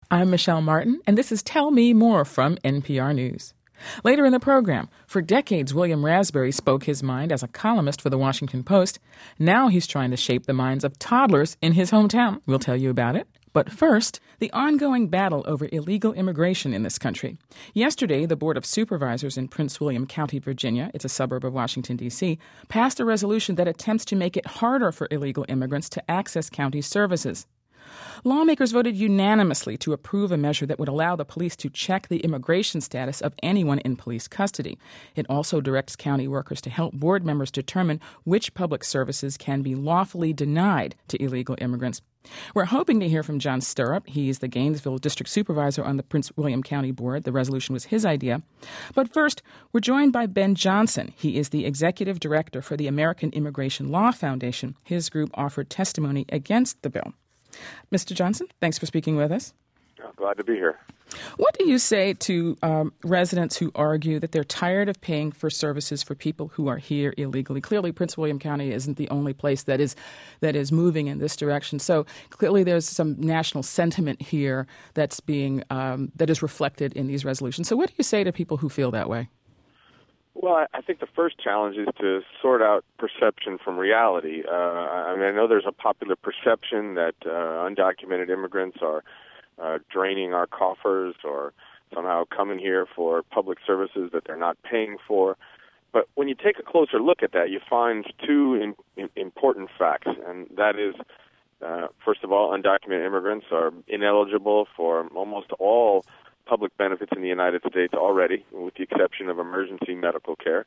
I'm Michelle Martin, and this is Tell Me More from NPR News. Later in the program, for decades, William Raspberry spoke his mind as a columnist for The Washington Post. Now he's trying to shape the minds of toddlers in his hometown. We'll tell you about it. But first, the ongoing battle over illegal immigration in this country. Yesterday, the Board of Supervisors in Prince William County, Virginia, it's a suburb of Washington, D.C., passed a resolution that attempts to make it harder for illegal immigrants to access county services. Lawmakers voted unanimously to approve a measure that would allow the police to check the immigration status of anyone in police custody. It also directs county workers to help board members determine which public services can be lawfully denied to illegal immigrants. We're hoping to hear from John Stirrup. He's the Gainesville District Supervisor on the Prince William County Board. The resolution was his idea. But first, we're joined by Ben Johnson. He is the Executive Director for the American Immigration Law Foundation. His group offered testimony against the bill. Mr. Johnson, thanks for speaking with us. I'm glad to be here. What do you say to residents who argue that they're tired of paying for services for people who are here illegally? Clearly, Prince William County isn't the only place that is moving in this direction. So clearly, there's some national sentiment here that's being that is reflected in these resolutions. So what do you say to people who feel that way? Well, I think the first challenge is to sort out perception from reality. I know there's a popular perception that undocumented immigrants are draining our coffers or somehow coming here for public services that they're not paying for. But when you take a closer look at that, you find two important facts, and that is, first of all, undocumented immigrants are ineligible for almost all public benefits in the United States already, with the exception of emergency medical care,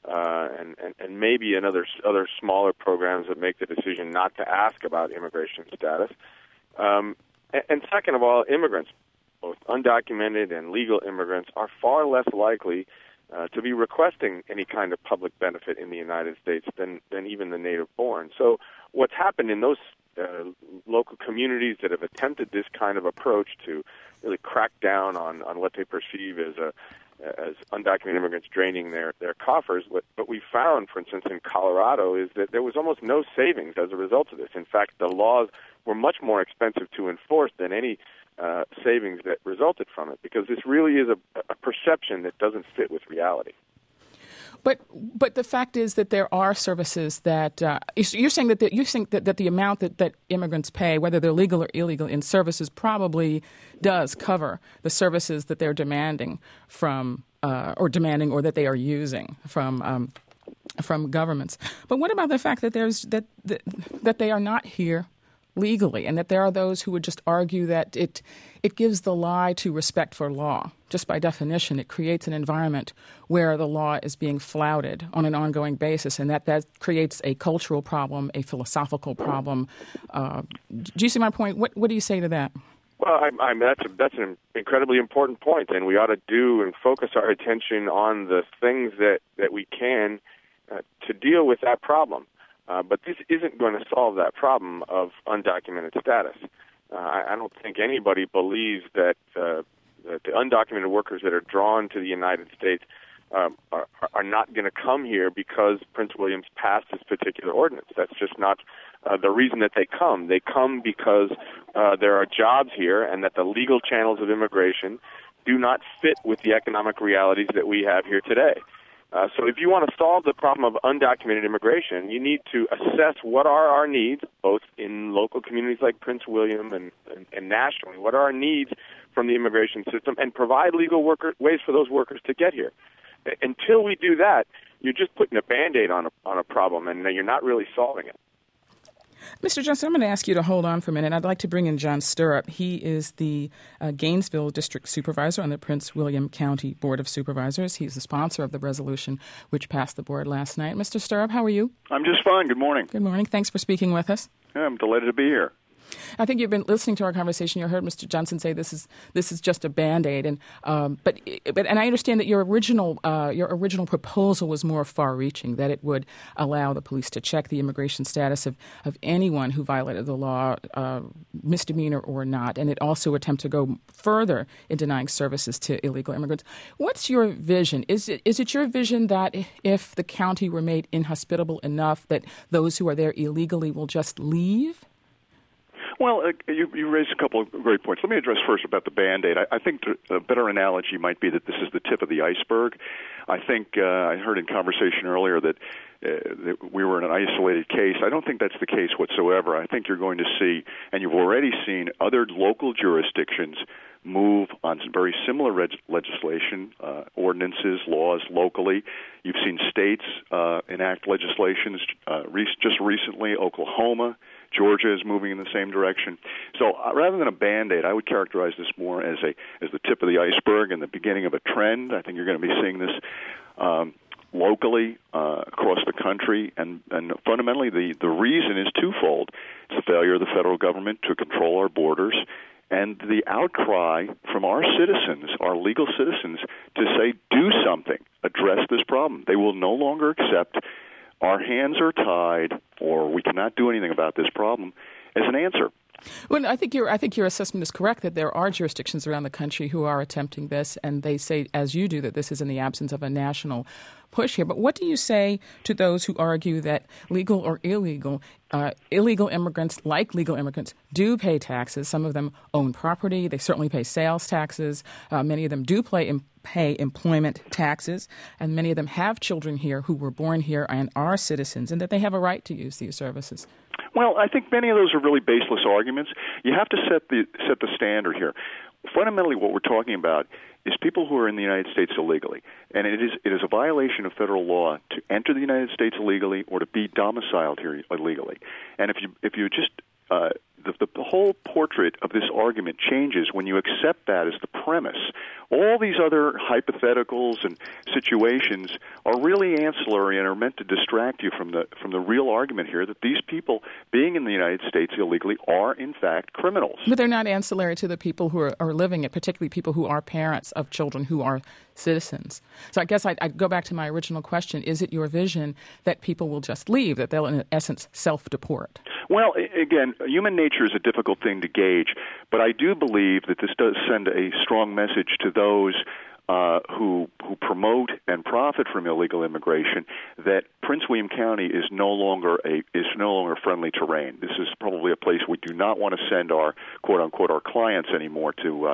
and maybe other smaller programs that make the decision not to ask about immigration status. And second of all, immigrants, both undocumented and legal immigrants, are far less likely to be requesting any kind of public benefit in the United States than even the native-born. So what's happened in those local communities that have attempted this kind of approach to really crack down on what they perceive as undocumented immigrants draining their coffers. What we found, for instance, in Colorado is that there was almost no savings as a result of this. In fact, the laws were much more expensive to enforce than any savings that resulted from it, because this really is a perception that doesn't fit with reality. But the fact is that there are services that you're saying that you think that the amount that immigrants pay, whether they're legal or illegal, in services probably does cover the services that they're demanding from or that they are using from governments. But what about the fact that that they are not here legally, and that there are those who would just argue that it gives the lie to respect for law. Just by definition, it creates an environment where the law is being flouted on an ongoing basis, and that creates a cultural problem, a philosophical problem. Do you see my point? What do you say to that? Well, that's an incredibly important point, and we ought to do and focus our attention on the things that we can to deal with that problem. But this isn't going to solve that problem of undocumented status. I don't think anybody believes that the undocumented workers that are drawn to the United States are not going to come here because Prince William's passed this particular ordinance. That's just not the reason that they come. They come because there are jobs here, and that the legal channels of immigration do not fit with the economic realities that we have here today. So if you want to solve the problem of undocumented immigration, you need to assess what are our needs, both in local communities like Prince William and nationally. What are our needs from the immigration system, and provide legal ways for those workers to get here. Until we do that, you're just putting a Band-Aid on a problem, and you're not really solving it. Mr. Johnson, I'm going to ask you to hold on for a minute. I'd like to bring in John Stirrup. He is the Gainesville District Supervisor on the Prince William County Board of Supervisors. He's the sponsor of the resolution which passed the board last night. Mr. Stirrup, how are you? I'm just fine. Good morning. Good morning. Thanks for speaking with us. Yeah, I'm delighted to be here. I think you've been listening to our conversation. You heard Mr. Johnson say this is just a Band-Aid, and I understand that your original proposal was more far-reaching, that it would allow the police to check the immigration status of anyone who violated the law, misdemeanor or not, and it also attempt to go further in denying services to illegal immigrants. What's your vision? Is it your vision that if the county were made inhospitable enough, that those who are there illegally will just leave? Well, you raised a couple of great points. Let me address first about the Band-Aid. I think a better analogy might be that this is the tip of the iceberg. I think I heard in conversation earlier that we were in an isolated case. I don't think that's the case whatsoever. I think you're going to see, and you've already seen, other local jurisdictions move on some very similar legislation, ordinances, laws locally. You've seen states enact legislations just recently. Oklahoma, Georgia is moving in the same direction. So rather than a Band-Aid, I would characterize this more as the tip of the iceberg and the beginning of a trend. I think you're going to be seeing this locally across the country, and fundamentally the reason is twofold. It's the failure of the federal government to control our borders, and the outcry from our citizens, our legal citizens, to say, do something, address this problem. They will no longer accept our hands are tied or we cannot do anything about this problem as an answer. Well, I think your assessment is correct that there are jurisdictions around the country who are attempting this, and they say, as you do, that this is in the absence of a national push here. But what do you say to those who argue that legal or illegal immigrants, like legal immigrants, do pay taxes? Some of them own property. They certainly pay sales taxes. Many of them do pay employment taxes, and many of them have children here who were born here and are citizens, and that they have a right to use these services. Well, I think many of those are really baseless arguments. You have to set the standard here. Fundamentally, what we're talking about is people who are in the United States illegally, and it is a violation of federal law to enter the United States illegally or to be domiciled here illegally. And if you just the whole portrait of this argument changes when you accept that as the premise. All these other hypotheticals and situations are really ancillary and are meant to distract you from the real argument here that these people being in the United States illegally are, in fact, criminals. But they're not ancillary to the people who are living it, particularly people who are parents of children who are citizens. So I guess I'd go back to my original question. Is it your vision that people will just leave, that they'll, in essence, self-deport? Well, again, human nature is a difficult thing to gauge, but I do believe that this does send a strong message to those who promote and profit from illegal immigration that Prince William County is no longer friendly terrain. This is probably a place we do not want to send our quote unquote our clients anymore to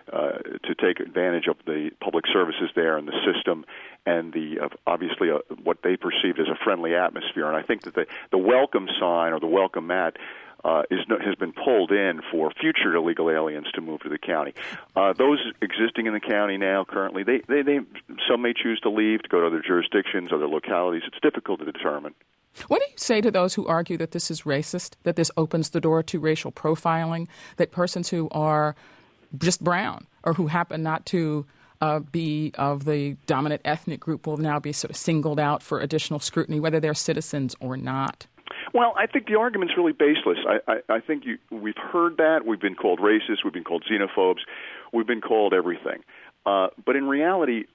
take advantage of the public services there and the system and the obviously what they perceived as a friendly atmosphere. And I think that the welcome sign or the welcome mat has been pulled in for future illegal aliens to move to the county. Those existing in the county now currently, they some may choose to leave to go to other jurisdictions, other localities. It's difficult to determine. What do you say to those who argue that this is racist, that this opens the door to racial profiling, that persons who are just brown or who happen not to be of the dominant ethnic group will now be sort of singled out for additional scrutiny, whether they're citizens or not? Well, I think the argument's really baseless. I think we've heard that. We've been called racist. We've been called xenophobes. We've been called everything. But in reality,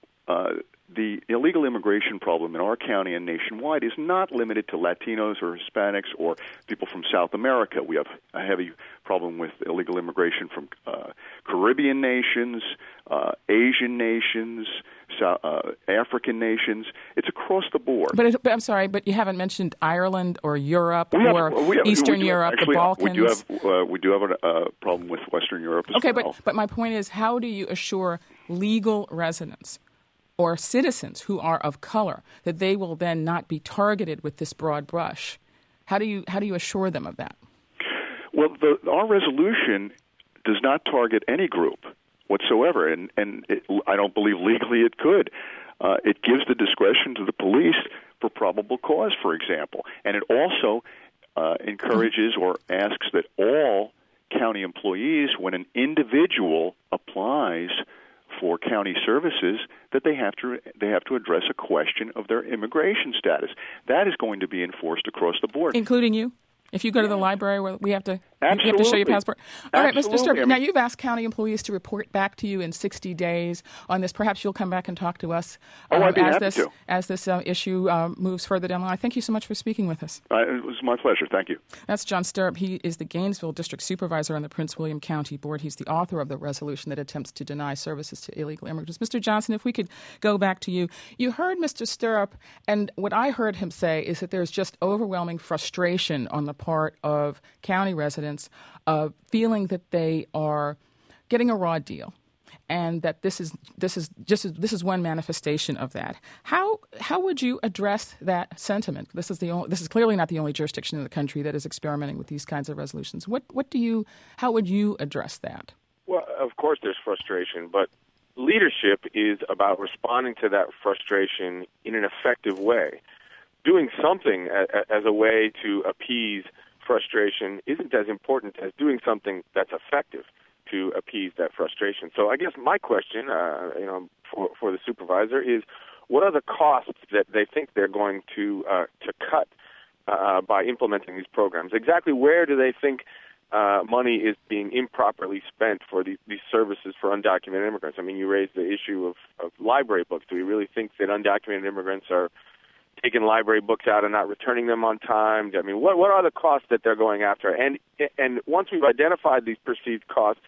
the illegal immigration problem in our county and nationwide is not limited to Latinos or Hispanics or people from South America. We have a heavy problem with illegal immigration from Caribbean nations, Asian nations, African nations. It's across the board. But I'm sorry, but you haven't mentioned Ireland or Europe or Eastern Europe, actually, the Balkans. We do have a problem with Western Europe as well. Okay, but my point is, how do you assure legal residents or citizens who are of color that they will then not be targeted with this broad brush? How do you assure them of that? Well, our resolution does not target any group whatsoever, and I don't believe legally it could. It gives the discretion to the police for probable cause, for example, and it also encourages or asks that all county employees, when an individual applies for county services, that they have to address a question of their immigration status. That is going to be enforced across the board, including you. If you go to the library, we have to show your passport. All right, Absolutely. Mr. Sturp, now you've asked county employees to report back to you in 60 days on this. Perhaps you'll come back and talk to us I'd be happy to. As this issue moves further down the line. Thank you so much for speaking with us. It was my pleasure. Thank you. That's John Sturp. He is the Gainesville District Supervisor on the Prince William County Board. He's the author of the resolution that attempts to deny services to illegal immigrants. Mr. Johnson, if we could go back to you. You heard Mr. Sturp, and what I heard him say is that there's just overwhelming frustration on the part of county residents residents feeling that they are getting a raw deal, and that this is one manifestation of that. How would you address that sentiment? This is clearly not the only jurisdiction in the country that is experimenting with these kinds of resolutions. How would you address that? Well, of course, there's frustration, but leadership is about responding to that frustration in an effective way. Doing something as a way to appease frustration isn't as important as doing something that's effective to appease that frustration. So I guess my question, for the supervisor is, what are the costs that they think they're going to cut by implementing these programs? Exactly where do they think money is being improperly spent for these services for undocumented immigrants? I mean, you raised the issue of library books. Do we really think that undocumented immigrants are taking library books out and not returning them on time? I mean, what are the costs that they're going after? And once we've identified these perceived costs,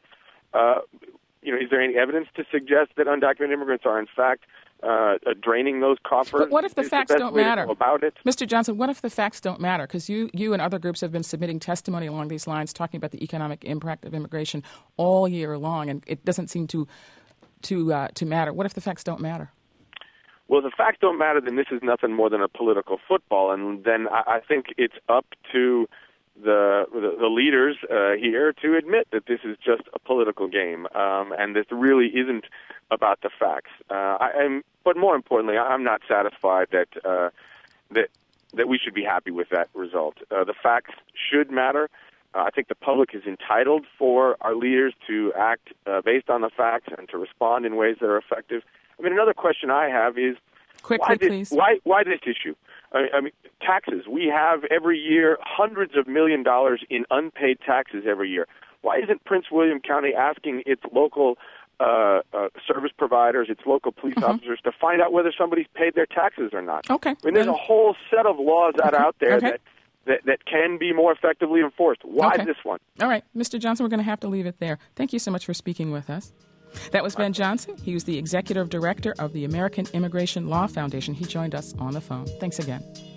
is there any evidence to suggest that undocumented immigrants are in fact draining those coffers? But what if the facts don't matter? About it? Mr. Johnson, what if the facts don't matter? Because you and other groups have been submitting testimony along these lines, talking about the economic impact of immigration all year long, and it doesn't seem to matter. What if the facts don't matter? Well, if the facts don't matter, then this is nothing more than a political football, and then I think it's up to the leaders here to admit that this is just a political game, and this really isn't about the facts. But more importantly, I'm not satisfied that we should be happy with that result. The facts should matter. I think the public is entitled for our leaders to act based on the facts and to respond in ways that are effective. I mean, another question I have is, please. Why this issue? I mean, taxes. We have every year hundreds of $1 million in unpaid taxes every year. Why isn't Prince William County asking its local service providers, its local police officers, to find out whether somebody's paid their taxes or not? Okay. I mean, there's a whole set of laws out there that can be more effectively enforced. Why this one? All right. Mr. Johnson, we're going to have to leave it there. Thank you so much for speaking with us. That was Ben Johnson. He was the executive director of the American Immigration Law Foundation. He joined us on the phone. Thanks again.